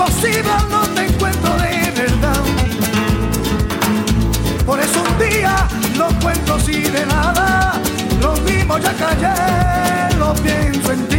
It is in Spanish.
imposible, no te encuentro de verdad. Por eso un día lo cuento así de nada. Lo mismo ya callé, lo pienso en ti.